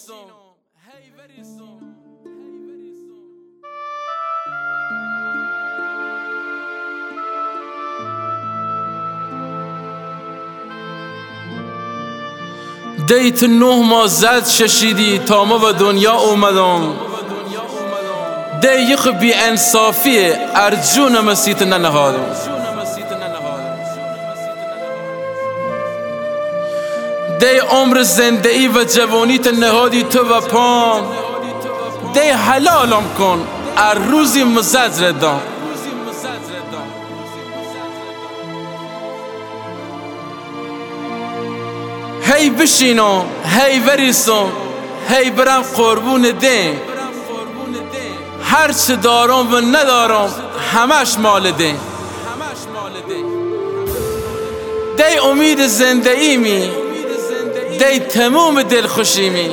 دیت 9 ماه زد ششیدی تا ما به دنیا اومدم. دی یخ بی انصافیه ارجون مسیت ننهادم. دی عمر زندگی و جوانیت نهادی تو و پام. دی حلالم کن ار روزی مزد ردام. هی بشینم هی بریسم هی برم قربون دین. هر چه دارم و ندارم همش مال دین. دی امید زندگی می دی تموم دلخوشی می.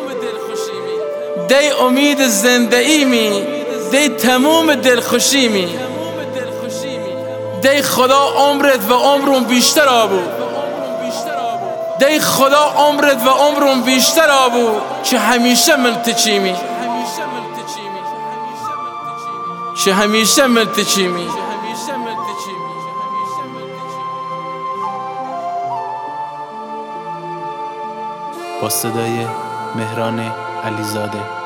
دی امید زندگی می دی تموم دلخوشی می. دی خدا عمرت و عمرم بیشتر آبو. دی خدا عمرت و عمرم بیشتر آبو که همیشه ملتچیمی. که همیشه ملتچیمی. با صدای مهران علیزاده.